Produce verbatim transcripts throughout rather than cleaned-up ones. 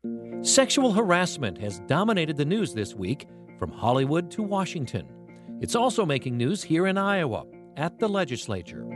Sexual harassment has dominated the news this week, from Hollywood to Washington. It's also making news here in Iowa, at the legislature.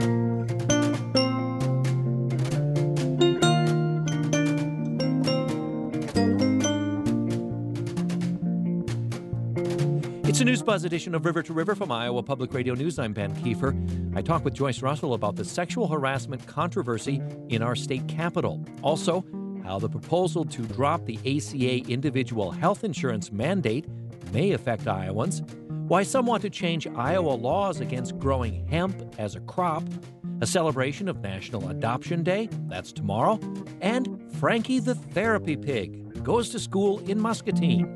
It's a News Buzz edition of River to River from Iowa Public Radio News. I'm Ben Kiefer. I talk with Joyce Russell about the sexual harassment controversy in our state capital. Also, how the proposal to drop the A C A individual health insurance mandate may affect Iowans, why some want to change Iowa laws against growing hemp as a crop, a celebration of National Adoption Day, that's tomorrow, and Frankie the Therapy Pig goes to school in Muscatine.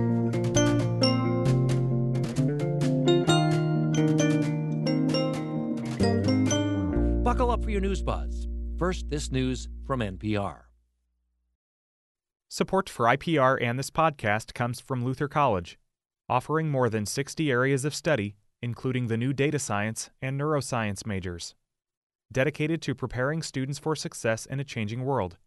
Buckle up for your News Buzz. First, this news from N P R. Support for I P R and this podcast comes from Luther College, offering more than sixty areas of study, including the new data science and neuroscience majors, dedicated to preparing students for success in a changing world.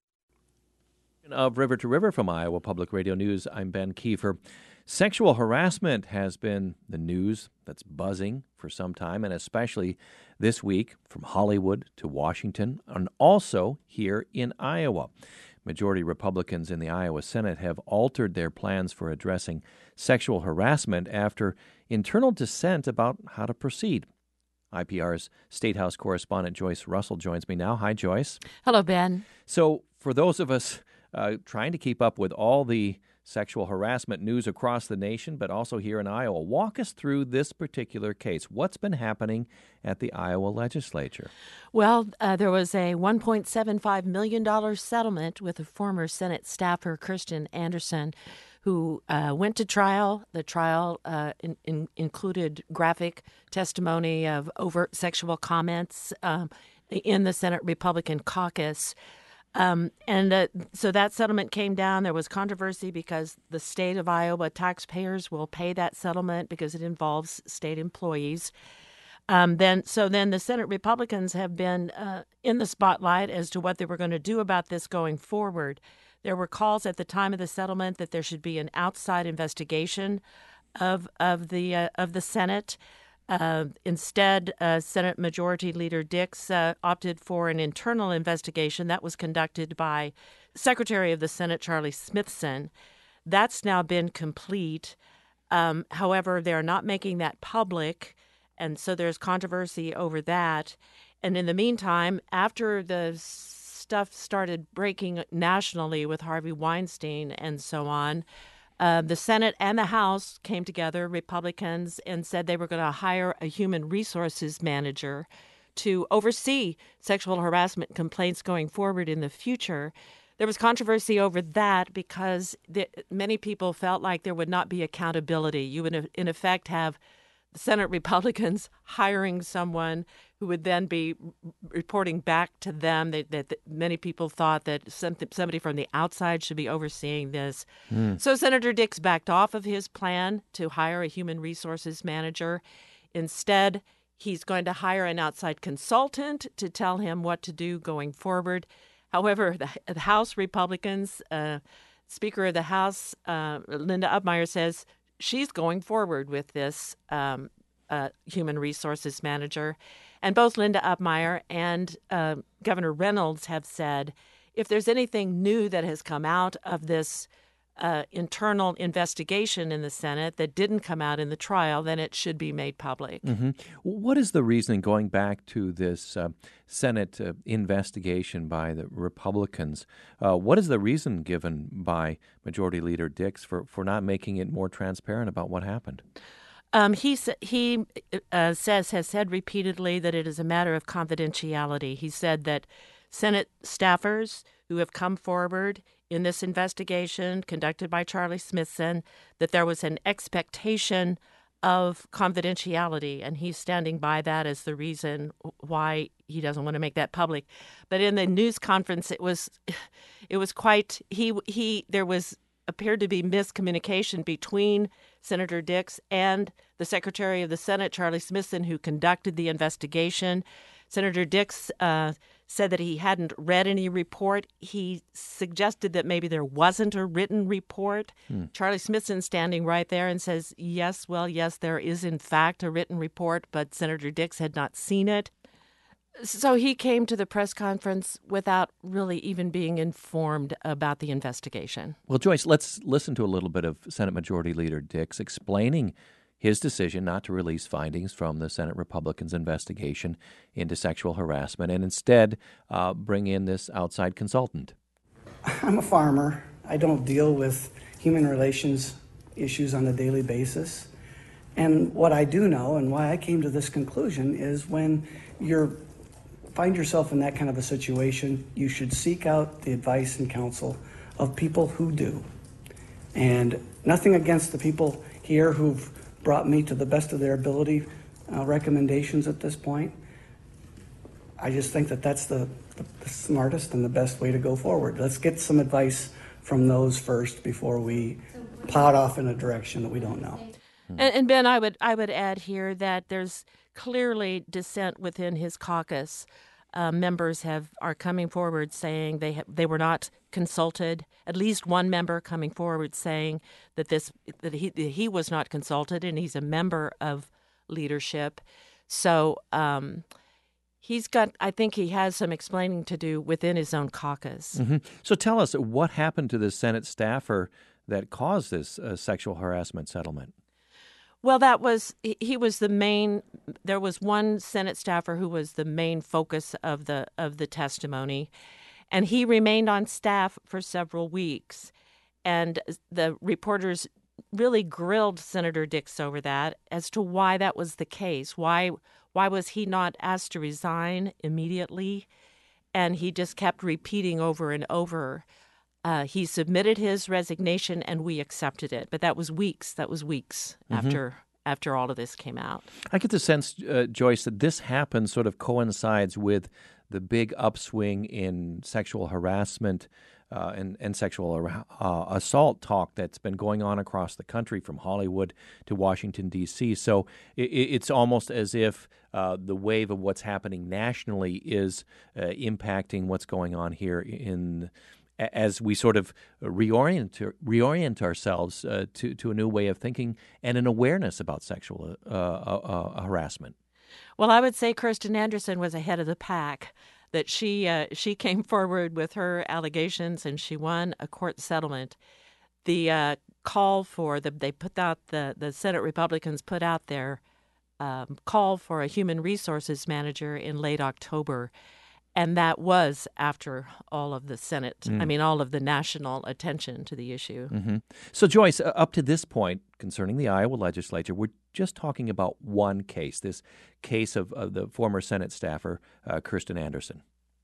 Of River to River from Iowa Public Radio News, I'm Ben Kiefer. Sexual harassment has been the news that's buzzing for some time, and especially this week from Hollywood to Washington, and also here in Iowa. Majority Republicans in the Iowa Senate have altered their plans for addressing sexual harassment after internal dissent about how to proceed. I P R's State House correspondent Joyce Russell joins me now. Hi, Joyce. Hello, Ben. So for those of us uh, trying to keep up with all the sexual harassment news across the nation, but also here in Iowa, walk us through this particular case. What's been happening at the Iowa legislature? Well, uh, there was a one point seven five million dollars settlement with a former Senate staffer, Kirsten Anderson, who uh, went to trial. The trial uh, in, in, included graphic testimony of overt sexual comments um, in the Senate Republican caucus. Um, and uh, so that settlement came down. There was controversy because the state of Iowa taxpayers will pay that settlement because it involves state employees. Um, then, so then the Senate Republicans have been uh, in the spotlight as to what they were going to do about this going forward. There were calls at the time of the settlement that there should be an outside investigation of of the uh, of the Senate. Uh, instead, uh, Senate Majority Leader Dix uh, opted for an internal investigation that was conducted by Secretary of the Senate Charlie Smithson. That's now been complete. Um, however, they're not making that public, and so there's controversy over that. And in the meantime, after the stuff started breaking nationally with Harvey Weinstein and so on, Uh, the Senate and the House came together, Republicans, and said they were going to hire a human resources manager to oversee sexual harassment complaints going forward in the future. There was controversy over that because the, many people felt like there would not be accountability. You would, in effect, have Senate Republicans hiring someone who would then be reporting back to them. That, that, that many people thought that something, somebody from the outside should be overseeing this. Mm. So Senator Dix backed off of his plan to hire a human resources manager. Instead, he's going to hire an outside consultant to tell him what to do going forward. However, the, the House Republicans, uh, Speaker of the House, uh, Linda Upmeyer, says she's going forward with this um, uh, human resources manager. And both Linda Upmeyer and uh, Governor Reynolds have said if there's anything new that has come out of this uh, internal investigation in the Senate that didn't come out in the trial, then it should be made public. Mm-hmm. What is the reasoning going back to this uh, Senate uh, investigation by the Republicans? Uh, what is the reason given by Majority Leader Dix for, for not making it more transparent about what happened? Um, he he uh, says has said repeatedly that it is a matter of confidentiality. He said that Senate staffers who have come forward in this investigation conducted by Charlie Smithson, that there was an expectation of confidentiality, and he's standing by that as the reason why he doesn't want to make that public. But in the news conference, it was it was quite he he there was appeared to be miscommunication between Senator Dix and the Secretary of the Senate, Charlie Smithson, who conducted the investigation. Senator Dix uh, said that he hadn't read any report. He suggested that maybe there wasn't a written report. Hmm. Charlie Smithson standing right there and says, yes, well, yes, there is in fact a written report, but Senator Dix had not seen it. So he came to the press conference without really even being informed about the investigation. Well, Joyce, let's listen to a little bit of Senate Majority Leader Dix explaining his decision not to release findings from the Senate Republicans' investigation into sexual harassment and instead uh, bring in this outside consultant. I'm a farmer. I don't deal with human relations issues on a daily basis. And what I do know and why I came to this conclusion is when you find yourself in that kind of a situation, you should seek out the advice and counsel of people who do. And nothing against the people here who've brought me to the best of their ability uh, recommendations at this point. I just think that that's the, the, the smartest and the best way to go forward. Let's get some advice from those first before we pot off in a direction that we don't know. And, and Ben, I would I would add here that there's clearly dissent within his caucus. Uh, members have are coming forward saying they ha- they were not consulted. At least one member coming forward saying that this that he that he was not consulted, and he's a member of leadership. So um, he's got. I think he has some explaining to do within his own caucus. Mm-hmm. So tell us what happened to the Senate staffer that caused this uh, sexual harassment settlement. Well, that was he was the main. There was one Senate staffer who was the main focus of the of the testimony, and he remained on staff for several weeks. And the reporters really grilled Senator Dix over that as to why that was the case. Why why was he not asked to resign immediately? And he just kept repeating over and over. Uh, he submitted his resignation, and we accepted it. But that was weeks. That was weeks mm-hmm. after after all of this came out. I get the sense, uh, Joyce, that this happens sort of coincides with the big upswing in sexual harassment uh, and, and sexual uh, assault talk that's been going on across the country from Hollywood to Washington, D C. So it, it's almost as if uh, the wave of what's happening nationally is uh, impacting what's going on here in as we sort of reorient reorient ourselves uh, to to a new way of thinking and an awareness about sexual uh, uh, uh, harassment. Well, I would say Kirsten Anderson was ahead of the pack. That she uh, she came forward with her allegations and she won a court settlement. The uh, call for the they put out the the Senate Republicans put out their um, call for a human resources manager in late October. And that was after all of the Senate, mm. I mean, all of the national attention to the issue. Mm-hmm. So, Joyce, uh, up to this point concerning the Iowa legislature, we're just talking about one case, this case of, of the former Senate staffer, uh, Kirsten Anderson.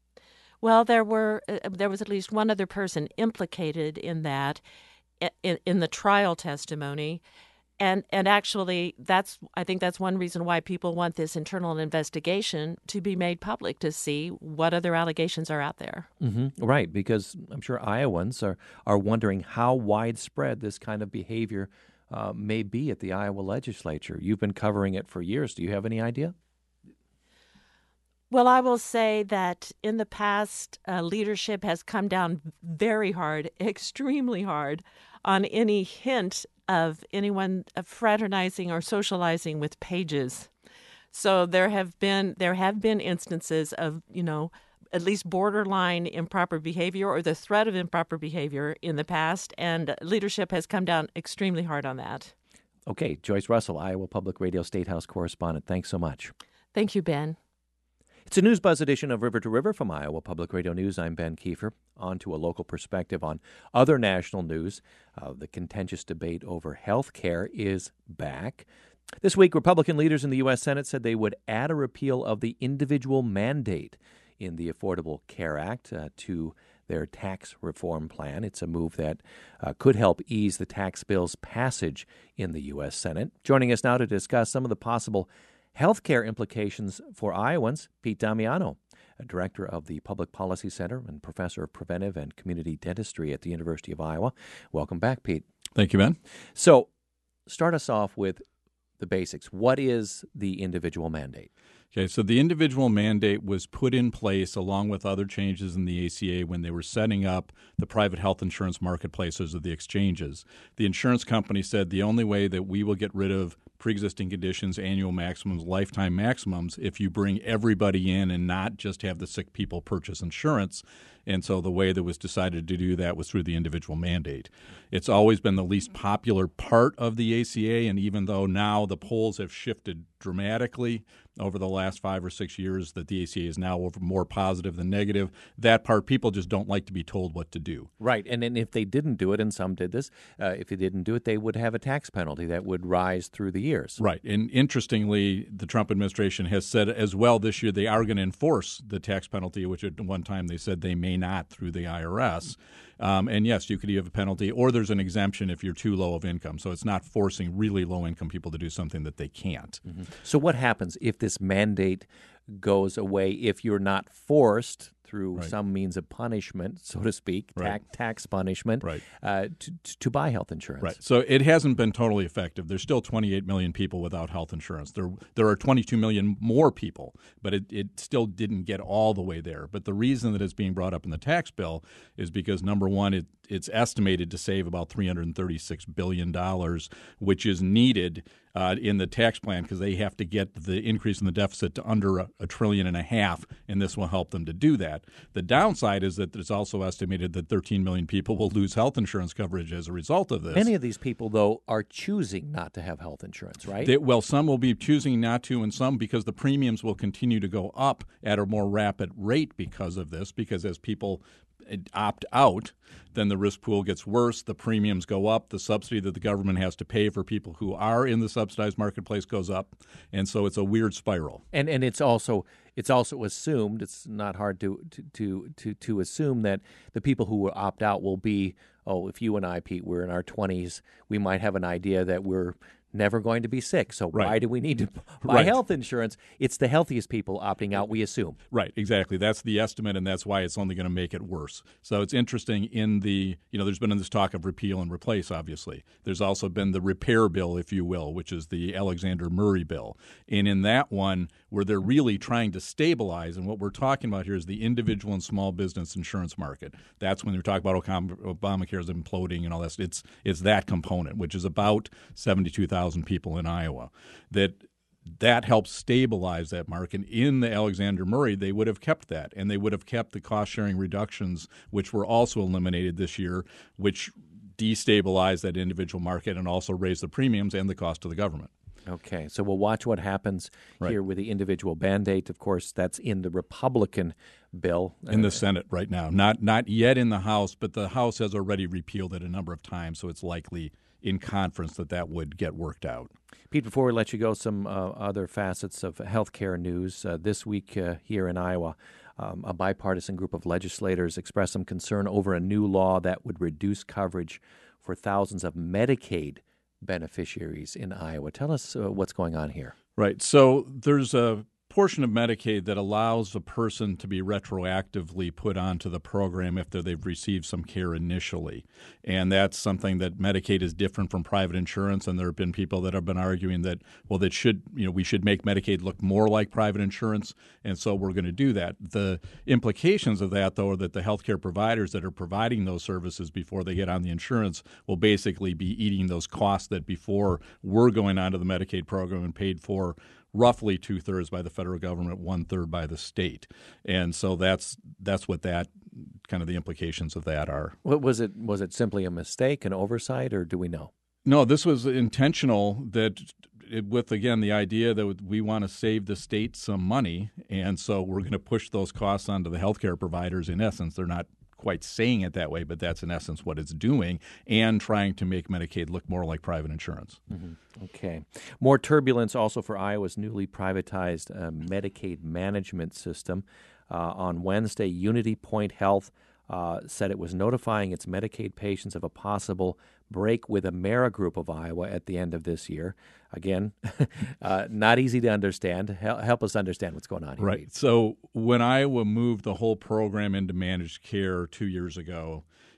Well, there were uh, there was at least one other person implicated in that, in, in the trial testimony. And and actually, that's I think that's one reason why people want this internal investigation to be made public, to see what other allegations are out there. Mm-hmm. Right, because I'm sure Iowans are, are wondering how widespread this kind of behavior uh, may be at the Iowa legislature. You've been covering it for years. Do you have any idea? Well, I will say that in the past, uh, leadership has come down very hard, extremely hard, on any hint of anyone fraternizing or socializing with pages. So there have been there have been instances of, you know, at least borderline improper behavior or the threat of improper behavior in the past, and leadership has come down extremely hard on that. Okay, Joyce Russell, Iowa Public Radio State House correspondent. Thanks so much. Thank you, Ben. It's a News Buzz edition of River to River from Iowa Public Radio News. I'm Ben Kiefer. On to a local perspective on other national news. Uh, the contentious debate over health care is back. This week, Republican leaders in the U S Senate said they would add a repeal of the individual mandate in the Affordable Care Act uh, to their tax reform plan. It's a move that uh, could help ease the tax bill's passage in the U S Senate. Joining us now to discuss some of the possible healthcare implications for Iowans, Pete Damiano, a director of the Public Policy Center and professor of preventive and community dentistry at the University of Iowa. Welcome back, Pete. Thank you, Ben. So, start us off with the basics. What is the individual mandate? Okay, so the individual mandate was put in place along with other changes in the A C A when they were setting up the private health insurance marketplaces or the exchanges. The insurance company said the only way that we will get rid of pre-existing conditions, annual maximums, lifetime maximums, if you bring everybody in and not just have the sick people purchase insurance. And so the way that was decided to do that was through the individual mandate. It's always been the least popular part of the A C A, and even though now the polls have shifted dramatically over the last five or six years that the A C A is now over more positive than negative, that part people just don't like to be told what to do. Right, and, and if they didn't do it, and some did this, uh, if they didn't do it, they would have a tax penalty that would rise through the years. Right, and interestingly, the Trump administration has said as well this year they are going to enforce the tax penalty, which at one time they said they may not through the I R S. Um, and yes, you could have a penalty, or there's an exemption if you're too low of income. So it's not forcing really low-income people to do something that they can't. Mm-hmm. So what happens if this mandate goes away, if you're not forced through right. some means of punishment, so to speak, right. tax, tax punishment, right. uh, to, to buy health insurance? Right. So it hasn't been totally effective. There's still twenty-eight million people without health insurance. There there are twenty-two million more people, but it, it still didn't get all the way there. But the reason that it's being brought up in the tax bill is because, number one, it, it's estimated to save about three hundred thirty-six billion dollars, which is needed uh, in the tax plan because they have to get the increase in the deficit to under a, a trillion and a half, and this will help them to do that. The downside is that it's also estimated that thirteen million people will lose health insurance coverage as a result of this. Many of these people, though, are choosing not to have health insurance, right? They, well, some will be choosing not to, and some because the premiums will continue to go up at a more rapid rate because of this, because as people opt out, then the risk pool gets worse, the premiums go up, the subsidy that the government has to pay for people who are in the subsidized marketplace goes up, and so it's a weird spiral. And and it's also it's also assumed, it's not hard to to to to, to assume that the people who will opt out will be, oh, if you and I, Pete, we're in our twenties, we might have an idea that we're never going to be sick. So right. why do we need to buy right. health insurance? It's the healthiest people opting out, we assume. Right, exactly. That's the estimate, and that's why it's only going to make it worse. So it's interesting in the, you know, there's been this talk of repeal and replace, obviously. There's also been the repair bill, if you will, which is the Alexander Murray bill. And in that one, where they're really trying to stabilize, and what we're talking about here is the individual and small business insurance market. That's when they're talking about Obamacare is imploding and all that. It's, it's that component, which is about seventy-two thousand people in Iowa, that that helps stabilize that market. In the Alexander Murray, they would have kept that, and they would have kept the cost-sharing reductions, which were also eliminated this year, which destabilized that individual market and also raised the premiums and the cost to the government. Okay, so we'll watch what happens right. here with the individual mandate. Of course, that's in the Republican bill. In the Senate right now. Not not yet in the House, but the House has already repealed it a number of times, so it's likely in conference that that would get worked out. Pete, before we let you go, some uh, other facets of healthcare news. Uh, this week uh, here in Iowa, um, a bipartisan group of legislators expressed some concern over a new law that would reduce coverage for thousands of Medicaid beneficiaries in Iowa. Tell us uh, what's going on here. Right. So there's a portion of Medicaid that allows a person to be retroactively put onto the program if they've received some care initially. And that's something that Medicaid is different from private insurance. And there have been people that have been arguing that, well, that should, you know, we should make Medicaid look more like private insurance. And so we're going to do that. The implications of that, though, are that the healthcare providers that are providing those services before they get on the insurance will basically be eating those costs that before were going onto the Medicaid program and paid for roughly two-thirds by the federal government, one-third by the state. And so that's that's what that kind of the implications of that are. What was it? Was it simply a mistake, an oversight, or do we know? No, this was intentional, that it, with, again, the idea that we want to save the state some money, and so we're going to push those costs onto the healthcare providers. In essence, they're not quite saying it that way, but that's in essence what it's doing, and trying to make Medicaid look more like private insurance. Mm-hmm. Okay. More turbulence also for Iowa's newly privatized uh, Medicaid management system. Uh, on Wednesday, Unity Point Health uh, said it was notifying its Medicaid patients of a possible break with Amerigroup of Iowa at the end of this year. Again, uh, not easy to understand. Hel- help us understand what's going on here. Right. So when Iowa moved the whole program into managed care two years ago,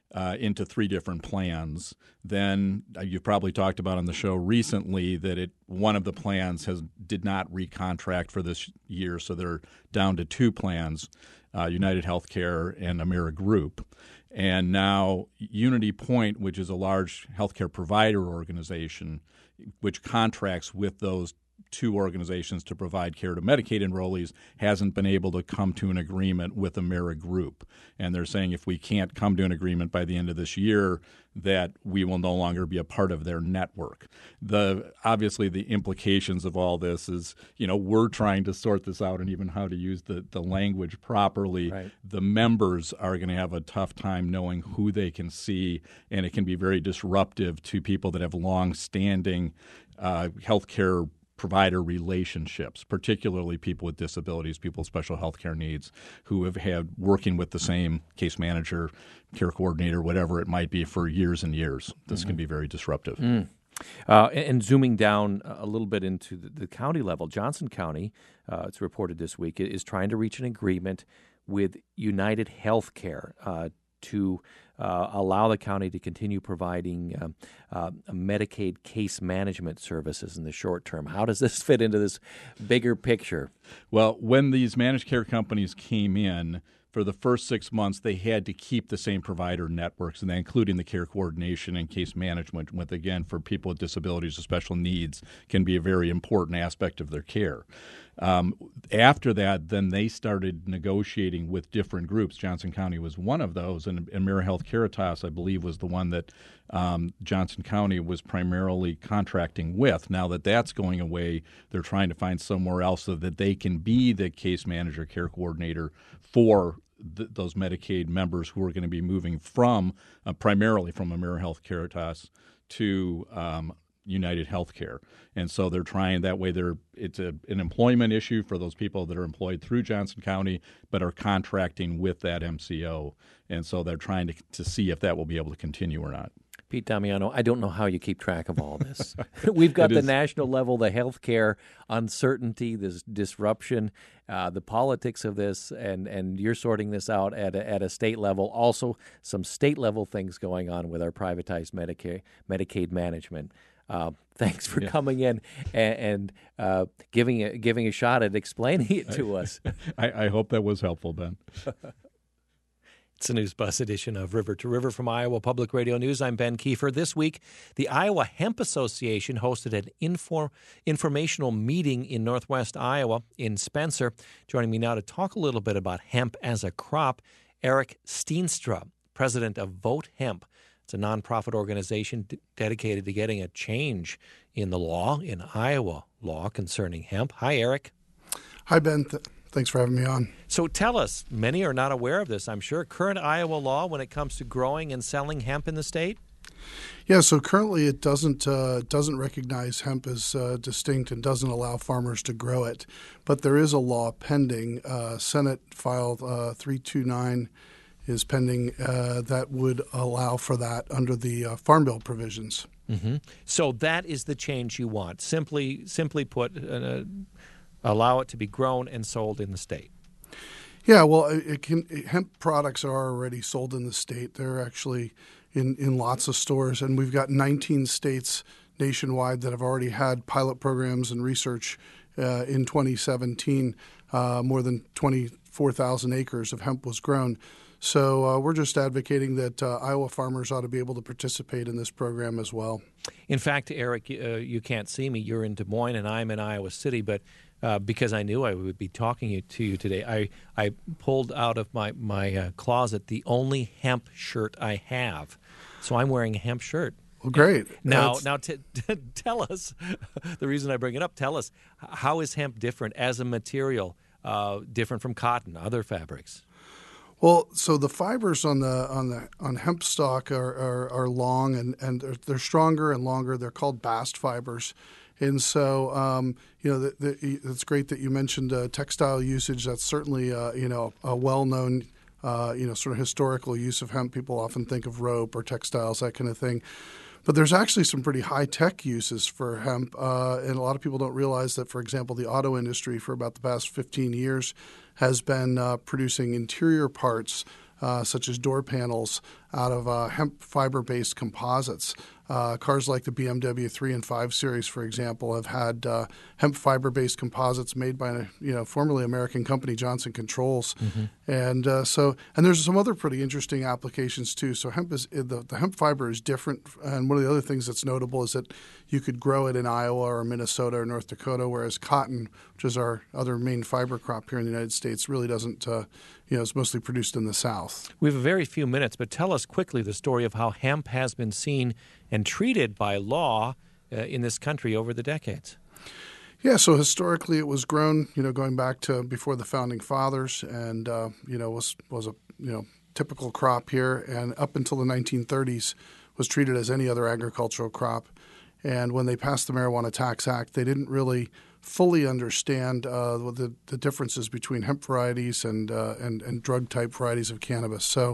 uh, into three different plans. Then uh, you've probably talked about on the show recently that it one of the plans has did not recontract for this year, so they're down to two plans, uh, United Healthcare and AmeriGroup. And now Unity Point, which is a large healthcare provider organization, which contracts with those two organizations to provide care to Medicaid enrollees, hasn't been able to come to an agreement with AmeriGroup. And they're saying if we can't come to an agreement by the end of this year, that we will no longer be a part of their network. The obviously the implications of all this is, you know, we're trying to sort this out and even how to use the, the language properly. Right. The members are going to have a tough time knowing who they can see, and it can be very disruptive to people that have long-standing uh, healthcare provider relationships, particularly people with disabilities, people with special health care needs who have had working with the same case manager, care coordinator, whatever it might be for years and years. This mm-hmm. can be very disruptive. Mm. Uh, and, and zooming down a little bit into the, the county level, Johnson County, uh, it's reported this week, is trying to reach an agreement with United Healthcare uh, to uh, allow the county to continue providing um, uh, Medicaid case management services in the short term. How does this fit into this bigger picture? Well, when these managed care companies came in, for the first six months, they had to keep the same provider networks, and that including the care coordination and case management, which, again, for people with disabilities or special needs, can be a very important aspect of their care. Um, after that, then they started negotiating with different groups. Johnson County was one of those, and AmeriHealth Caritas, I believe, was the one that um, Johnson County was primarily contracting with. Now that that's going away, they're trying to find somewhere else so that they can be the case manager, care coordinator for th- those Medicaid members who are going to be moving from uh, primarily from AmeriHealth Caritas to um, United Healthcare. And so they're trying that way. They're it's a, an employment issue for those people that are employed through Johnson County but are contracting with that M C O. And so they're trying to, to see if that will be able to continue or not. Pete Damiano, I don't know how you keep track of all this. We've got the national level, the healthcare uncertainty, this disruption, uh, the politics of this, and, and you're sorting this out at a, at a state level. Also, some state level things going on with our privatized Medicare, Medicaid management. Uh, thanks for yeah. coming in and, and uh, giving a, giving a shot at explaining it to us. I, I hope that was helpful, Ben. It's a News Bus edition of River to River from Iowa Public Radio News. I'm Ben Kiefer. This week, the Iowa Hemp Association hosted an inform, informational meeting in Northwest Iowa in Spencer. Joining me now to talk a little bit about hemp as a crop, Eric Steenstra, president of Vote Hemp. It's a nonprofit organization d- dedicated to getting a change in the law, in Iowa law concerning hemp. Hi, Eric. Hi, Ben. Th- thanks for having me on. So tell us, many are not aware of this, I'm sure, current Iowa law when it comes to growing and selling hemp in the state? Yeah, so currently it doesn't uh, doesn't recognize hemp as uh, distinct and doesn't allow farmers to grow it. But there is a law pending. Uh, Senate filed uh, three twenty-nine is pending uh, that would allow for that under the uh, Farm Bill provisions. Mm-hmm. So that is the change you want. Simply, simply put, uh, allow it to be grown and sold in the state. Yeah, well, it can, hemp products are already sold in the state. They're actually in, in lots of stores, and we've got nineteen states nationwide that have already had pilot programs and research. Uh, in twenty seventeen, uh, more than twenty-four thousand acres of hemp was grown. So uh, we're just advocating that uh, Iowa farmers ought to be able to participate in this program as well. In fact, Eric, uh, you can't see me. You're in Des Moines, and I'm in Iowa City. But uh, because I knew I would be talking to you today, I, I pulled out of my, my uh, closet the only hemp shirt I have. So I'm wearing a hemp shirt. Well, great. Now, That's... now t- t- tell us, the reason I bring it up, tell us, how is hemp different as a material, uh, different from cotton, other fabrics? Well, so the fibers on the on the on hemp stalk are, are, are long and, and they're, they're stronger and longer. They're called bast fibers. And so, um, you know, the, the, it's great that you mentioned uh, textile usage. That's certainly, uh, you know, a well-known, uh, you know, sort of historical use of hemp. People often think of rope or textiles, that kind of thing. But there's actually some pretty high-tech uses for hemp, uh, and a lot of people don't realize that, for example, the auto industry for about the past fifteen years has been uh, producing interior parts uh, such as door panels out of uh, hemp fiber-based composites. Uh, cars like the B M W three and five series, for example, have had uh, hemp fiber-based composites made by a you know formerly American company, Johnson Controls, mm-hmm. and uh, so and there's some other pretty interesting applications too. So hemp is the, the hemp fiber is different, and one of the other things that's notable is that you could grow it in Iowa or Minnesota or North Dakota, whereas cotton, which is our other main fiber crop here in the United States, really doesn't. Uh, you know, it's mostly produced in the South. We have a very few minutes, but tell us quickly the story of how hemp has been seen and treated by law uh, in this country over the decades. Yeah, so historically it was grown, you know, going back to before the Founding Fathers, and uh, you know was was a you know typical crop here, and up until the nineteen thirties was treated as any other agricultural crop. And when they passed the Marijuana Tax Act, they didn't really fully understand uh, the, the differences between hemp varieties and uh, and, and drug type varieties of cannabis. So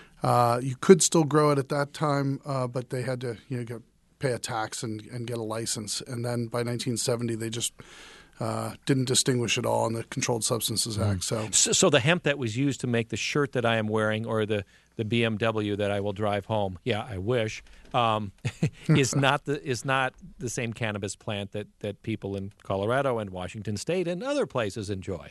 uh, you could still grow it at that time, uh, but they had to you know get, pay a tax and, and get a license. And then by nineteen seventy, they just uh, didn't distinguish at all in the Controlled Substances Act. So. so, so the hemp that was used to make the shirt that I am wearing, or the the B M W that I will drive home, yeah, I wish, um, is not the is not the same cannabis plant that, that people in Colorado and Washington State and other places enjoy.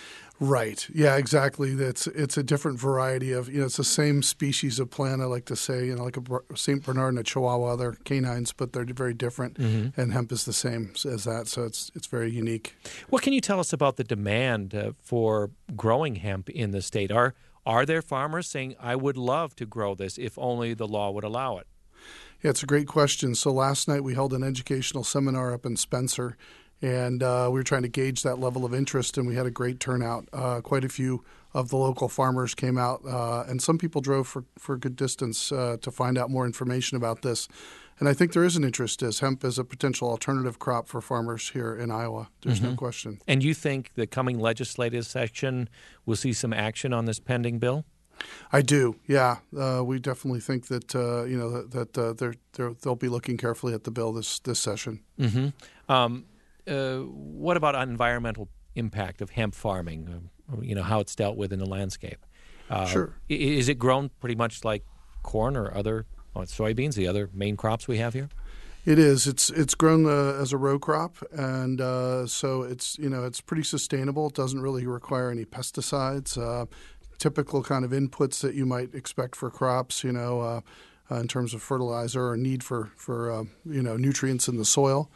Right. Yeah, exactly. It's it's a different variety of, you know, it's the same species of plant, I like to say, you know, like a Saint Bernard and a Chihuahua, they're canines, but they're very different. Mm-hmm. And hemp is the same as that, so it's it's very unique. What can you tell us about the demand uh, for growing hemp in the state? Are Are there farmers saying, I would love to grow this if only the law would allow it? Yeah, it's a great question. So last night we held an educational seminar up in Spencer, and uh, we were trying to gauge that level of interest, and we had a great turnout. Uh, quite a few of the local farmers came out, uh, and some people drove for, for a good distance uh, to find out more information about this. And I think there is an interest as hemp is a potential alternative crop for farmers here in Iowa. There's mm-hmm. no question. And you think the coming legislative session will see some action on this pending bill? I do, yeah. Uh, we definitely think that uh, you know that, that uh, they're, they're, they'll be looking carefully at the bill this this session. Mm-hmm. Um, uh, what about environmental impact of hemp farming? Uh, you know how it's dealt with in the landscape. Uh, sure. Is it grown pretty much like corn or other oh, soybeans, the other main crops we have here? It is. It's it's grown uh, as a row crop, and uh, so it's you know it's pretty sustainable. It doesn't really require any pesticides. Uh, typical kind of inputs that you might expect for crops, you know, uh, uh, in terms of fertilizer or need for for uh, you know nutrients in the soil,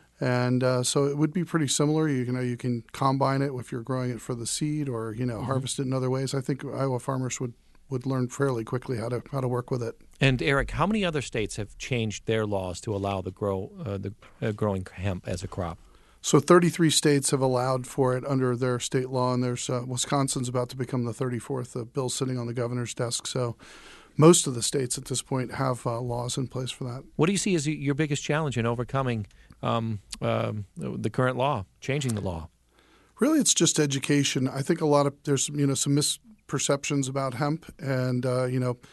and uh, so it would be pretty similar. You, you know, you can combine it if you're growing it for the seed, or you know, mm-hmm. harvest it in other ways. I think Iowa farmers would. would learn fairly quickly how to how to work with it. And Eric, how many other states have changed their laws to allow the grow uh, the uh, growing hemp as a crop? So thirty-three states have allowed for it under their state law, and there's uh, Wisconsin's about to become the thirty-fourth. The bill's sitting on the governor's desk. So most of the states at this point have uh, laws in place for that. What do you see as your biggest challenge in overcoming um, uh, the current law, changing the law? Really, it's just education. I think a lot of there's you know some misperceptions about hemp, and uh, you know.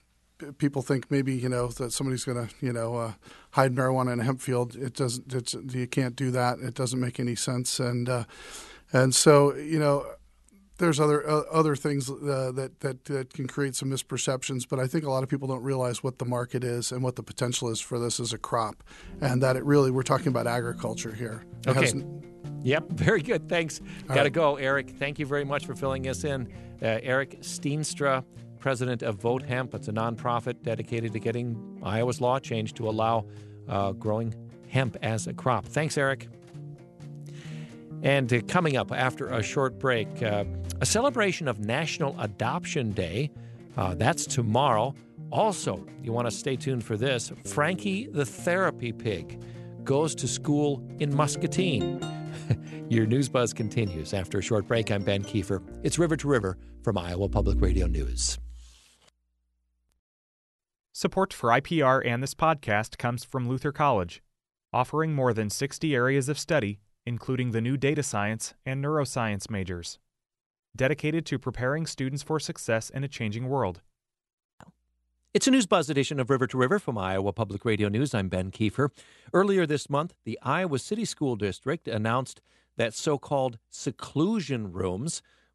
People think maybe you know that somebody's going to you know uh, hide marijuana in a hemp field. It doesn't. It's, you can't do that. It doesn't make any sense. And uh, and so you know there's other uh, other things uh, that that that can create some misperceptions. But I think a lot of people don't realize what the market is and what the potential is for this as a crop, and that it really we're talking about agriculture here. It okay. has, Yep. Very good. Thanks. Got to right. go, Eric. Thank you very much for filling us in, uh, Eric Steenstra, president of Vote Hemp. It's a nonprofit dedicated to getting Iowa's law changed to allow uh, growing hemp as a crop. Thanks, Eric. And uh, coming up after a short break, uh, a celebration of National Adoption Day. Uh, that's tomorrow. Also, you want to stay tuned for this. Frankie the Therapy Pig goes to school in Muscatine. Your News Buzz continues after a short break. I'm Ben Kiefer. It's River to River from Iowa Public Radio News. Support for I P R and this podcast comes from Luther College, offering more than sixty areas of study, including the new data science and neuroscience majors, dedicated to preparing students for success in a changing world. It's a News Buzz edition of River to River from Iowa Public Radio News. I'm Ben Kiefer. Earlier this month, the Iowa City School District announced that so-called seclusion rooms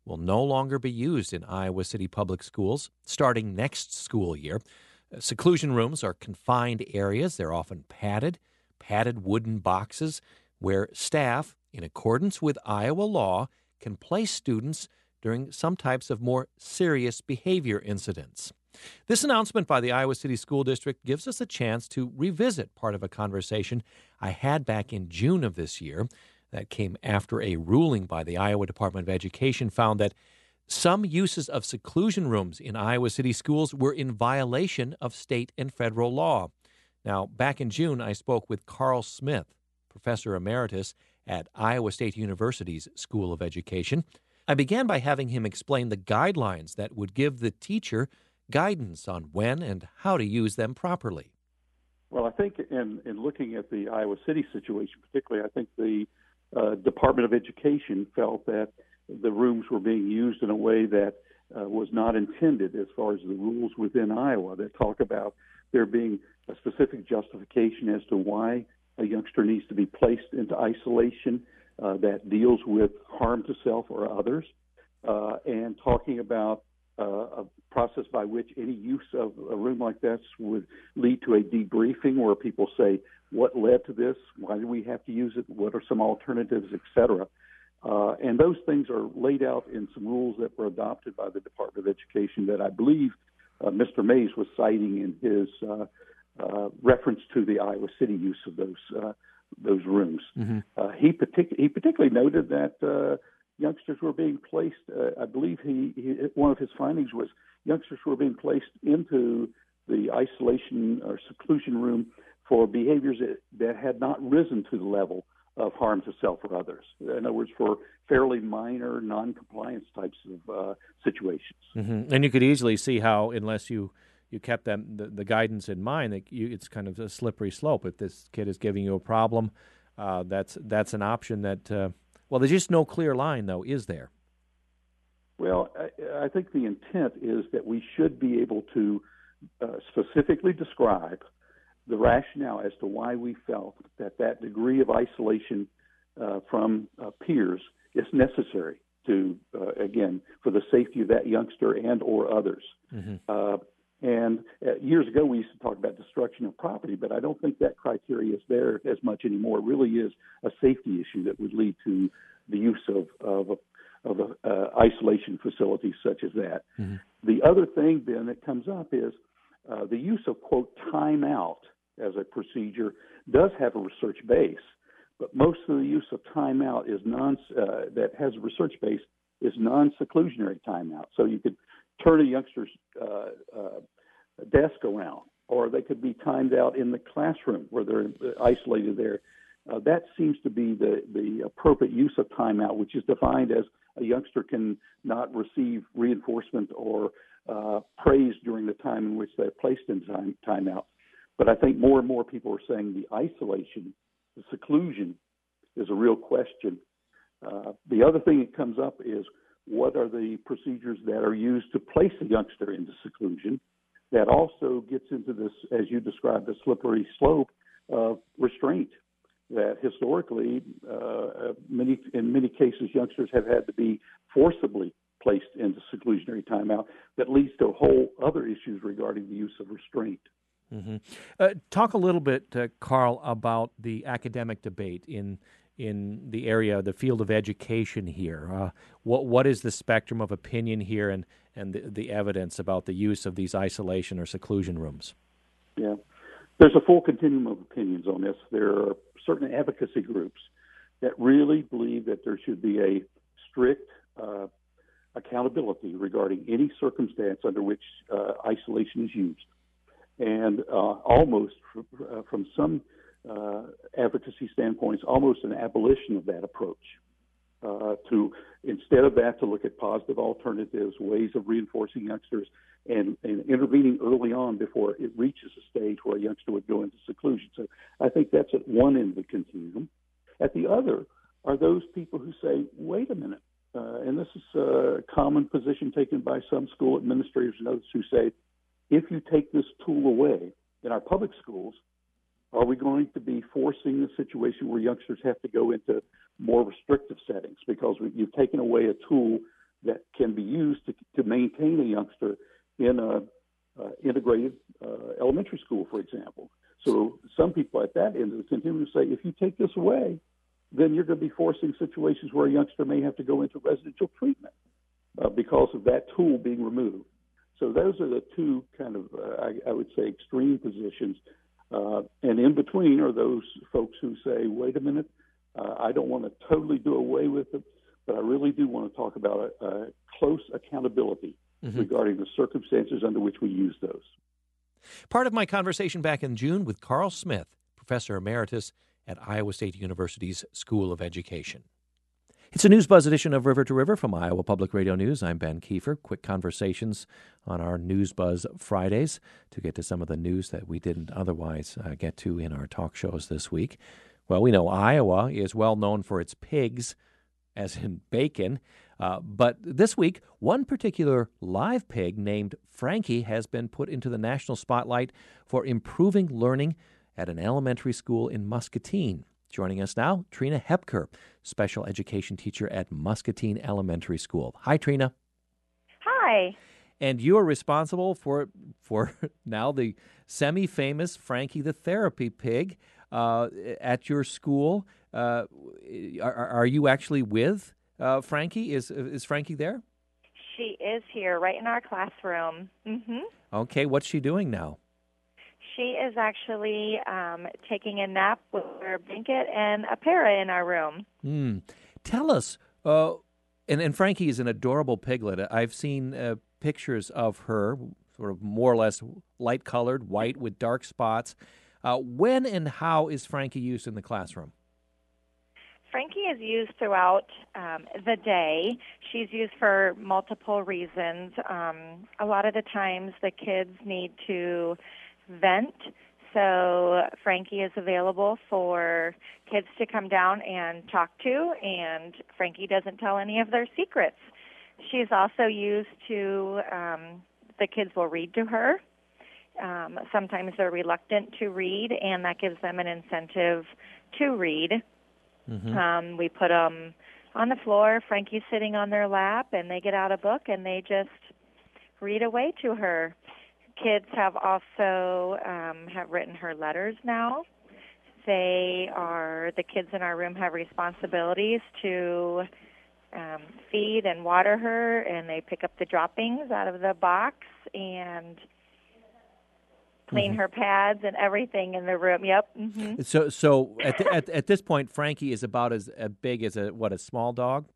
will no longer be used in Iowa City Public Schools starting next school year. Uh, seclusion rooms are confined areas. They're often padded, padded wooden boxes where staff, in accordance with Iowa law, can place students during some types of more serious behavior incidents. This announcement by the Iowa City School District gives us a chance to revisit part of a conversation I had back in June of this year that came after a ruling by the Iowa Department of Education found that some uses of seclusion rooms in Iowa City schools were in violation of state and federal law. Now, back in June, I spoke with Carl Smith, professor emeritus at Iowa State University's School of Education. I began by having him explain the guidelines that would give the teacher guidance on when and how to use them properly. Well, I think in, in looking at the Iowa City situation particularly, I think the uh, Department of Education felt that the rooms were being used in a way that uh, was not intended as far as the rules within Iowa that talk about there being a specific justification as to why a youngster needs to be placed into isolation uh, that deals with harm to self or others, uh, and talking about Uh, a process by which any use of a room like this would lead to a debriefing where people say, what led to this? Why do we have to use it? What are some alternatives, et cetera? Uh, and those things are laid out in some rules that were adopted by the Department of Education that I believe uh, Mister Mays was citing in his uh, uh, reference to the Iowa City use of those uh, those rooms. Mm-hmm. Uh, he, partic- he particularly noted that uh, youngsters were being placed, uh, I believe he, he, one of his findings was youngsters were being placed into the isolation or seclusion room for behaviors that, that had not risen to the level of harm to self or others. In other words, for fairly minor non-compliance types of uh, situations. Mm-hmm. And you could easily see how, unless you, you kept them, the, the guidance in mind, that you, it's kind of a slippery slope. If this kid is giving you a problem, uh, that's that's an option that... Uh, Well, there's just no clear line, though, is there? Well, I, I think the intent is that we should be able to uh, specifically describe the rationale as to why we felt that that degree of isolation uh, from uh, peers is necessary to, uh, again, for the safety of that youngster and or others. Mm-hmm. Uh, and uh, years ago, we used to talk about destruction of property, but I don't think that criteria is there as much anymore. It really is a safety issue that would lead to the use of of, a, of a, uh, isolation facilities such as that. Mm-hmm. The other thing, then, that comes up is uh, the use of, quote, timeout as a procedure does have a research base, but most of the use of timeout is non uh, that has a research base is non-seclusionary timeout. So you could turn a youngster's uh, uh, desk around, or they could be timed out in the classroom where they're isolated there. Uh, that seems to be the, the appropriate use of timeout, which is defined as a youngster can not receive reinforcement or uh, praise during the time in which they're placed in time, timeout. But I think more and more people are saying the isolation, the seclusion, is a real question. Uh, the other thing that comes up is what are the procedures that are used to place a youngster into seclusion? That also gets into this, as you described, the slippery slope of restraint. That historically, uh, many in many cases, youngsters have had to be forcibly placed into seclusionary timeout. That leads to whole other issues regarding the use of restraint. Mm-hmm. Uh, talk a little bit, uh, Carl, about the academic debate in in the area, the field of education here. Uh, what what is the spectrum of opinion here, and and the, the evidence about the use of these isolation or seclusion rooms? Yeah, there's a full continuum of opinions on this. There are certain advocacy groups that really believe that there should be a strict uh, accountability regarding any circumstance under which uh, isolation is used. And uh, almost uh, from some uh, advocacy standpoints, almost an abolition of that approach. Uh, to instead of that, to look at positive alternatives, ways of reinforcing youngsters, and, and intervening early on before it reaches a stage where a youngster would go into seclusion. So I think that's at one end of the continuum. At the other are those people who say, wait a minute, uh, and this is a common position taken by some school administrators and others who say, if you take this tool away in our public schools, are we going to be forcing a situation where youngsters have to go into more restrictive settings because we, you've taken away a tool that can be used to, to maintain a youngster in a uh, integrated uh, elementary school, for example. So some people at that end of the continuum say, if you take this away, then you're going to be forcing situations where a youngster may have to go into residential treatment uh, because of that tool being removed. So those are the two kind of, uh, I, I would say, extreme positions. Uh, and in between are those folks who say, wait a minute, uh, I don't want to totally do away with it, but I really do want to talk about a, a close accountability mm-hmm. regarding the circumstances under which we use those. Part of my conversation back in June with Carl Smith, Professor Emeritus at Iowa State University's School of Education. It's a News Buzz edition of River to River from Iowa Public Radio News. I'm Ben Kiefer. Quick conversations on our News Buzz Fridays to get to some of the news that we didn't otherwise uh, get to in our talk shows this week. Well, we know Iowa is well known for its pigs, as in bacon. Uh, but this week, one particular live pig named Frankie has been put into the national spotlight for improving learning at an elementary school in Muscatine. Joining us now, Trina Hepker, special education teacher at Muscatine Elementary School. Hi, Trina. Hi. And you are responsible for for now the semi-famous Frankie the Therapy Pig uh, at your school. Uh, are, are you actually with uh, Frankie? Is is Frankie there? She is here, right in our classroom. Mm-hmm. Okay, what's she doing now? She is actually um, taking a nap with her blanket and a para in our room. Mm. Tell us, uh, and, and Frankie is an adorable piglet. I've seen uh, pictures of her, sort of more or less light-colored, white with dark spots. Uh, when and how is Frankie used in the classroom? Frankie is used throughout um, the day. She's used for multiple reasons. Um, a lot of the times the kids need to vent, so Frankie is available for kids to come down and talk to, and Frankie doesn't tell any of their secrets. She's also used to, um, the kids will read to her. Um, sometimes they're reluctant to read, and that gives them an incentive to read. Mm-hmm. Um, we put them on the floor, Frankie's sitting on their lap, and they get out a book and they just read away to her. Kids have also um, have written her letters now. They are, the kids in our room have responsibilities to um, feed and water her, and they pick up the droppings out of the box and clean mm-hmm. her pads and everything in the room. Yep. Mm-hmm. So, so at, the, at at this point, Frankie is about as uh, big as a what a small dog.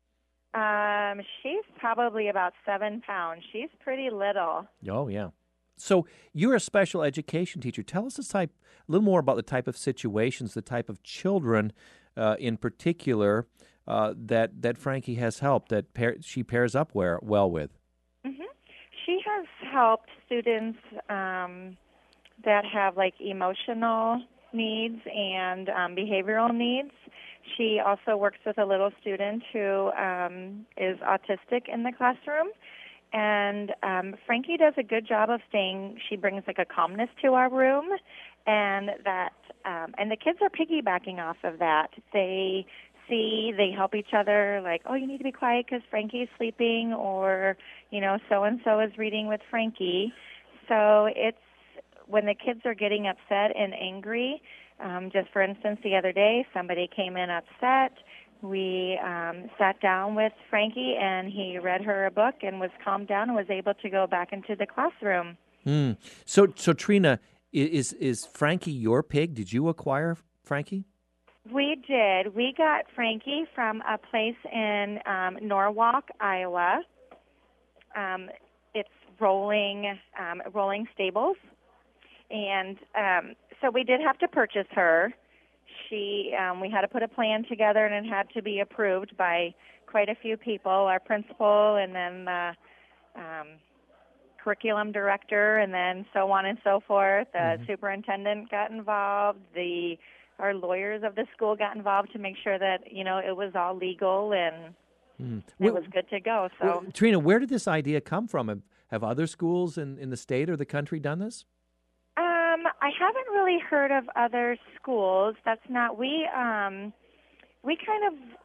Um, she's probably about seven pounds. She's pretty little. Oh yeah. So you're a special education teacher. Tell us the type, a little more about the type of situations, the type of children, uh, in particular, uh, that that Frankie has helped, that pair, she pairs up where, well with. Mm-hmm. She has helped students um, that have like emotional needs and um, behavioral needs. She also works with a little student who um, is autistic in the classroom. And um, Frankie does a good job of staying, she brings like a calmness to our room, and that, um, and the kids are piggybacking off of that. They see, they help each other, like, oh, you need to be quiet because Frankie's sleeping, or, you know, so-and-so is reading with Frankie. So it's, when the kids are getting upset and angry, um, just for instance, the other day, somebody came in upset. We um, sat down with Frankie, and he read her a book and was calmed down and was able to go back into the classroom. Mm. So, so Trina, is is Frankie your pig? Did you acquire Frankie? We did. We got Frankie from a place in um, Norwalk, Iowa. Um, it's Rolling um, Rolling Stables, and um, so we did have to purchase her. She, um, we had to put a plan together, and it had to be approved by quite a few people, our principal, and then the um, curriculum director, and then so on and so forth. The mm-hmm. superintendent got involved. The our lawyers of the school got involved to make sure that, you know, it was all legal and mm. it well, was good to go. So, well, Trina, where did this idea come from? Have, have other schools in, in the state or the country done this? Um, I haven't really heard of other schools. That's not, we, um, we kind of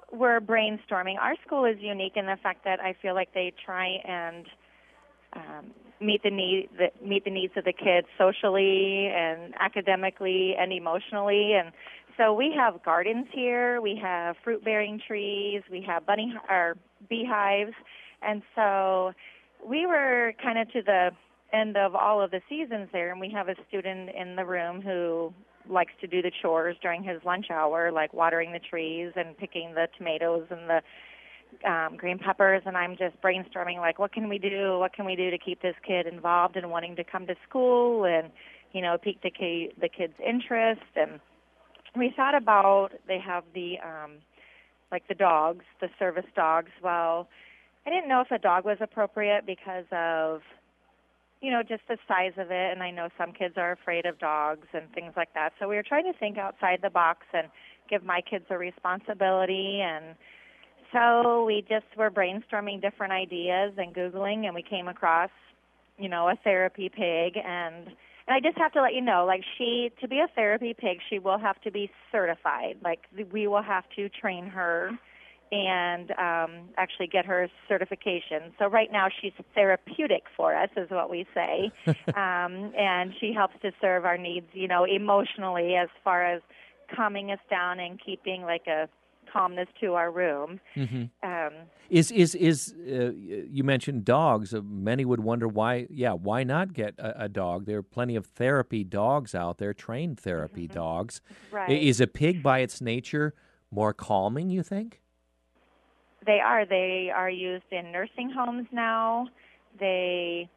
we're brainstorming. Our school is unique in the fact that I feel like they try and um, meet the need the, meet the needs of the kids socially and academically and emotionally. And so we have gardens here, we have fruit-bearing trees, we have bunny or beehives, and so we were kind of to the end of all of the seasons there, and we have a student in the room who likes to do the chores during his lunch hour, like watering the trees and picking the tomatoes and the um, green peppers, and I'm just brainstorming, like, what can we do? What can we do to keep this kid involved and wanting to come to school and, you know, pique the, ki- the kid's interest? And we thought about, they have the, um, like the dogs, the service dogs. Well, I didn't know if a dog was appropriate because of, you know, just the size of it, and I know some kids are afraid of dogs and things like that. So we were trying to think outside the box and give my kids a responsibility, and so we just were brainstorming different ideas and Googling, and we came across, you know, a therapy pig, and and I just have to let you know, like, she, to be a therapy pig, she will have to be certified. Like, we will have to train her and um, actually get her certification. So right now she's therapeutic for us, is what we say, um, and she helps to serve our needs, you know, emotionally, as far as calming us down and keeping like a calmness to our room. Mm-hmm. Um, is is is uh, you mentioned dogs? Uh, many would wonder why. Yeah, why not get a, a dog? There are plenty of therapy dogs out there, trained therapy mm-hmm. dogs. Right. Is a pig by its nature more calming, you think? They are. They are used in nursing homes now. They,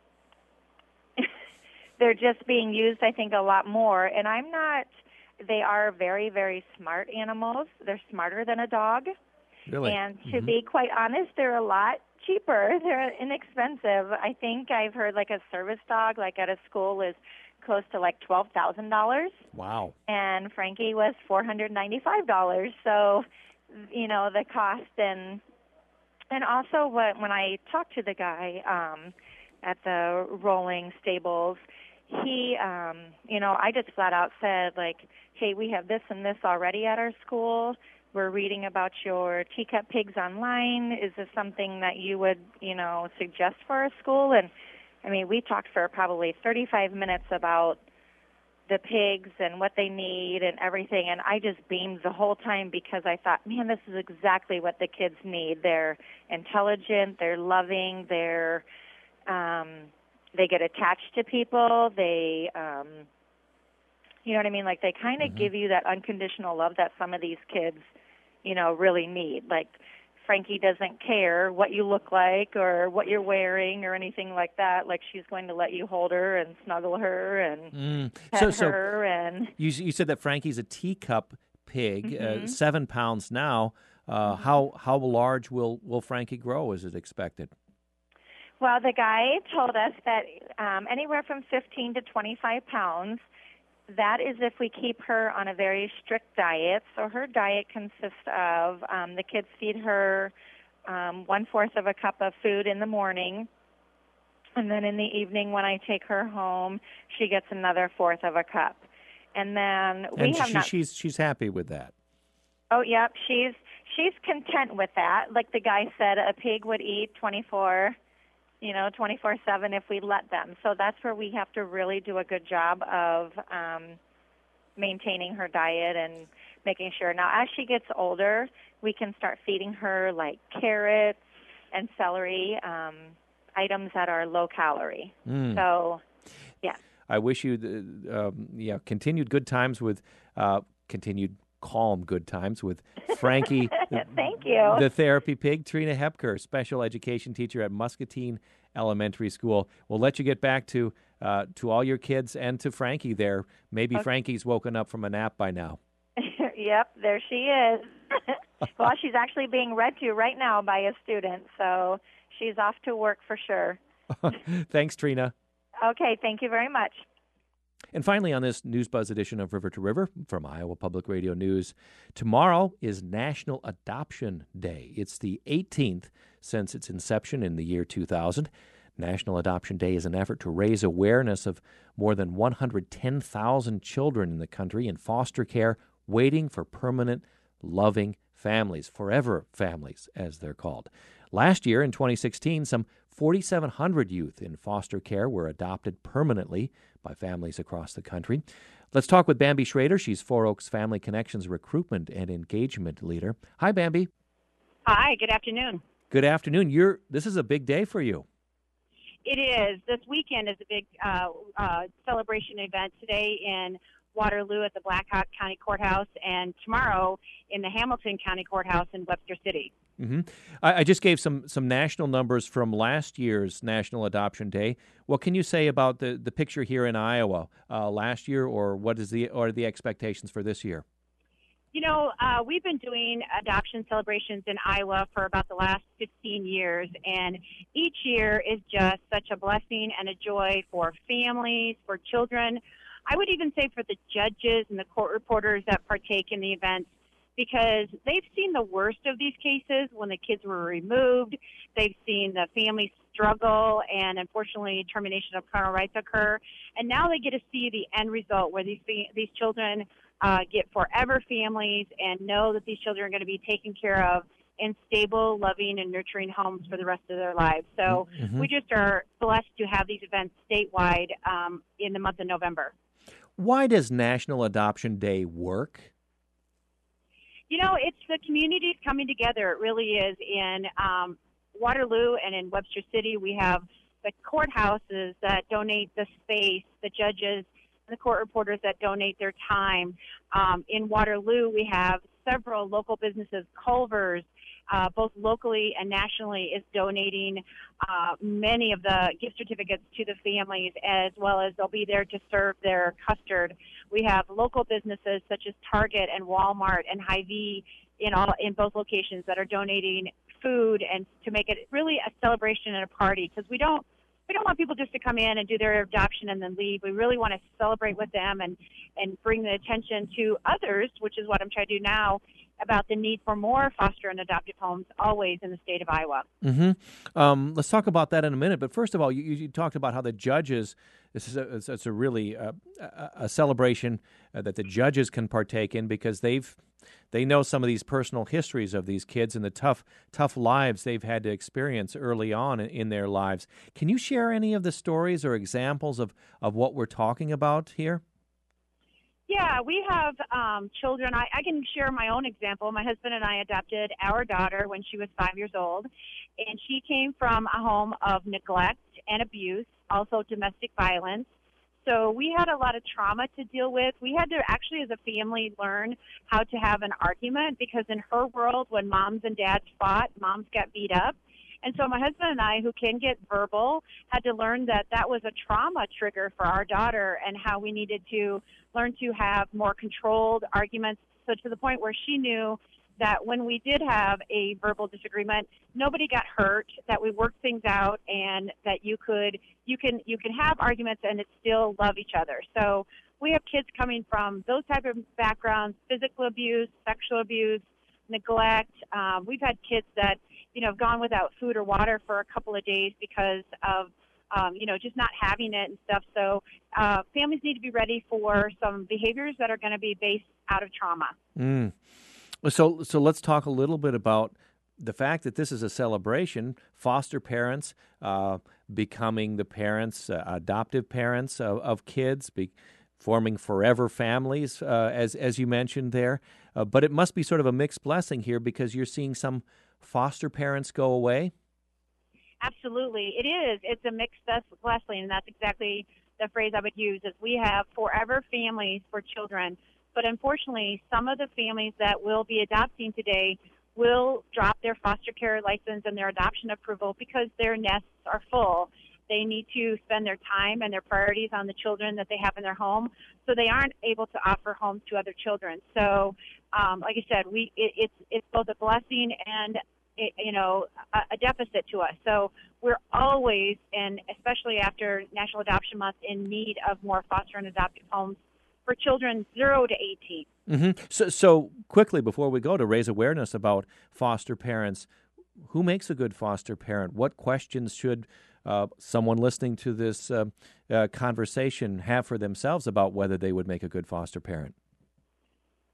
they're just being used, I think, a lot more. And I'm not, they are very, very smart animals. They're smarter than a dog. Really? And to mm-hmm. be quite honest, they're a lot cheaper. They're inexpensive. I think I've heard like a service dog, like at a school, is close to like twelve thousand dollars. Wow. And Frankie was four hundred ninety-five dollars. So, you know, the cost and... And also, what, when I talked to the guy um, at the rolling stables, he, um, you know, I just flat out said, like, hey, we have this and this already at our school. We're reading about your teacup pigs online. Is this something that you would, you know, suggest for our school? And, I mean, we talked for probably thirty-five minutes about the pigs and what they need and everything, and I just beamed the whole time because I thought, man, this is exactly what the kids need. They're intelligent, they're loving, they're um, they get attached to people, they, um, you know what I mean? Like, they kind of mm-hmm. give you that unconditional love that some of these kids, you know, really need. Like, Frankie doesn't care what you look like or what you're wearing or anything like that. Like, she's going to let you hold her and snuggle her and mm. pet so, so her. And you, you said that Frankie's a teacup pig, mm-hmm. uh, seven pounds now. Uh, mm-hmm. How how large will, will Frankie grow, as is expected? Well, the guy told us that um, anywhere from fifteen to twenty-five pounds. That is if we keep her on a very strict diet. So her diet consists of um, the kids feed her um, one-fourth of a cup of food in the morning, and then in the evening when I take her home, she gets another fourth of a cup. And then we and have she, not... she's she's happy with that. Oh, yep, she's she's content with that. Like the guy said, a pig would eat twenty-four you know, twenty-four seven if we let them. So that's where we have to really do a good job of um, maintaining her diet and making sure. Now, as she gets older, we can start feeding her, like, carrots and celery, um, items that are low-calorie. Mm. So, yeah. I wish you the, um, yeah, continued good times with, uh, continued calm good times with Frankie. Thank you. The therapy pig. Trina Hepker, special education teacher at Muscatine Elementary School. We'll let you get back to uh, to all your kids and to Frankie there. Maybe okay. Frankie's woken up from a nap by now. Yep, there she is. Well, she's actually being read to right now by a student, so she's off to work for sure. Thanks, Trina. Okay, thank you very much. And finally, on this News Buzz edition of River to River from Iowa Public Radio News, tomorrow is National Adoption Day. It's the eighteenth since its inception in the year two thousand. National Adoption Day is an effort to raise awareness of more than one hundred ten thousand children in the country in foster care waiting for permanent, loving families, forever families, as they're called. Last year, in twenty sixteen, some forty-seven hundred youth in foster care were adopted permanently by families across the country. Let's talk with Bambi Schrader. She's Four Oaks Family Connections Recruitment and Engagement Leader. Hi, Bambi. Hi, good afternoon. Good afternoon. You're. This is a big day for you. It is. This weekend is a big uh, uh, celebration event today in Waterloo at the Blackhawk County Courthouse, and tomorrow in the Hamilton County Courthouse in Webster City. Mm-hmm. I, I just gave some, some national numbers from last year's National Adoption Day. What can you say about the, the picture here in Iowa uh, last year, or what is the or the expectations for this year? You know, uh, we've been doing adoption celebrations in Iowa for about the last fifteen years, and each year is just such a blessing and a joy for families, for children. I would even say for the judges and the court reporters that partake in the events, because they've seen the worst of these cases when the kids were removed. They've seen the families struggle and, unfortunately, termination of parental rights occur. And now they get to see the end result where these these children uh, get forever families and know that these children are going to be taken care of in stable, loving, and nurturing homes for the rest of their lives. So mm-hmm. we just are blessed to have these events statewide um, in the month of November. Why does National Adoption Day work? You know, it's the communities coming together. It really is. In um, Waterloo and in Webster City, we have the courthouses that donate the space, the judges and the court reporters that donate their time. Um, in Waterloo, we have several local businesses. Culver's, uh, both locally and nationally, is donating uh, many of the gift certificates to the families, as well as they'll be there to serve their custard. We have local businesses such as Target and Walmart and Hy-Vee in all in both locations that are donating food and to make it really a celebration and a party, because we don't we don't want people just to come in and do their adoption and then leave. We really want to celebrate with them and and bring the attention to others, which is what I'm trying to do now, about the need for more foster and adoptive homes always in the state of Iowa. Mm-hmm. Um, let's talk about that in a minute. But first of all, you, you talked about how the judges, this is a, it's a really uh, a celebration uh, that the judges can partake in, because they've they know some of these personal histories of these kids and the tough tough lives they've had to experience early on in, in their lives. Can you share any of the stories or examples of, of what we're talking about here? Yeah, we have um, children. I, I can share my own example. My husband and I adopted our daughter when she was five years old, and she came from a home of neglect and abuse, also domestic violence. So we had a lot of trauma to deal with. We had to actually, as a family, learn how to have an argument, because in her world, when moms and dads fought, moms got beat up. And so my husband and I, who can get verbal, had to learn that that was a trauma trigger for our daughter, and how we needed to learn to have more controlled arguments, so to the point where she knew that when we did have a verbal disagreement, nobody got hurt, that we worked things out, and that you could you can you can have arguments and it still love each other. So we have kids coming from those type of backgrounds: physical abuse, sexual abuse, neglect. Um, we've had kids that you know have gone without food or water for a couple of days because of um, you know just not having it and stuff. So uh, families need to be ready for some behaviors that are going to be based out of trauma. Mm. So, so let's talk a little bit about the fact that this is a celebration. Foster parents uh, becoming the parents, uh, adoptive parents of, of kids, be, forming forever families, uh, as as you mentioned there. Uh, but it must be sort of a mixed blessing here, because you're seeing some foster parents go away. Absolutely, it is. It's a mixed blessing, and that's exactly the phrase I would use. Is we have forever families for children. But unfortunately, some of the families that will be adopting today will drop their foster care license and their adoption approval because their nests are full. They need to spend their time and their priorities on the children that they have in their home, so they aren't able to offer homes to other children. So, um, like I said, we it, it's it's both a blessing and it, you know a, a deficit to us. So we're always, and especially after National Adoption Month, in need of more foster and adoptive homes for children zero to eighteen. Mm-hmm. So, so quickly, before we go, to raise awareness about foster parents, who makes a good foster parent? What questions should uh, someone listening to this uh, uh, conversation have for themselves about whether they would make a good foster parent?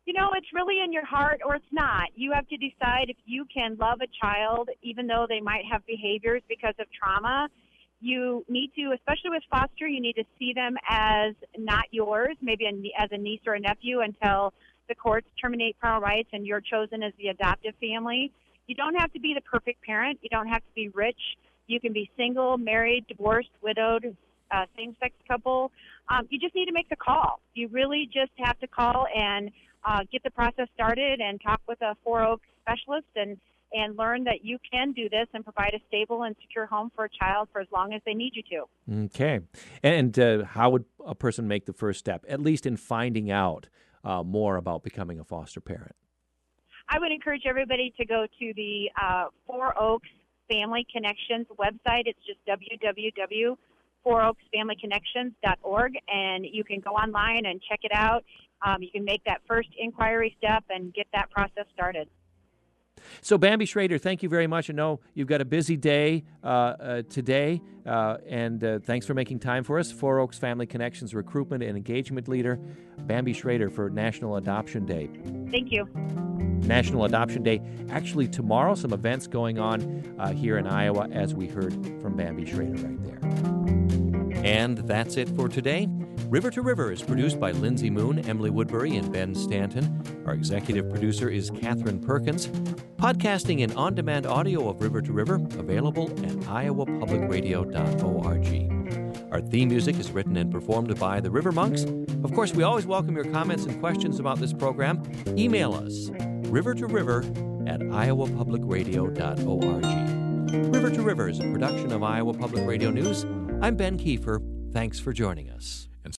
You know, it's really in your heart or it's not. You have to decide if you can love a child even though they might have behaviors because of trauma. You need to, especially with foster, you need to see them as not yours, maybe a, as a niece or a nephew until the courts terminate parental rights and you're chosen as the adoptive family. You don't have to be the perfect parent. You don't have to be rich. You can be single, married, divorced, widowed, uh, same-sex couple. Um, you just need to make the call. You really just have to call and uh, get the process started and talk with a Four Oaks specialist and, and learn that you can do this and provide a stable and secure home for a child for as long as they need you to. Okay. And uh, how would a person make the first step, at least in finding out uh, more about becoming a foster parent? I would encourage everybody to go to the uh, Four Oaks Family Connections website. It's just w w w dot four oaks family connections dot org, and you can go online and check it out. Um, you can make that first inquiry step and get that process started. So, Bambi Schrader, thank you very much. I know you've got a busy day uh, uh, today, uh, and uh, thanks for making time for us. Four Oaks Family Connections Recruitment and Engagement Leader, Bambi Schrader, for National Adoption Day. Thank you. National Adoption Day. Actually, tomorrow, some events going on uh, here in Iowa, as we heard from Bambi Schrader right there. And that's it for today. River to River is produced by Lindsay Moon, Emily Woodbury, and Ben Stanton. Our executive producer is Catherine Perkins. Podcasting and on-demand audio of River to River available at iowa public radio dot org. Our theme music is written and performed by the River Monks. Of course, we always welcome your comments and questions about this program. Email us, river to river at iowa public radio dot org. River to River is a production of Iowa Public Radio News. I'm Ben Kiefer. Thanks for joining us.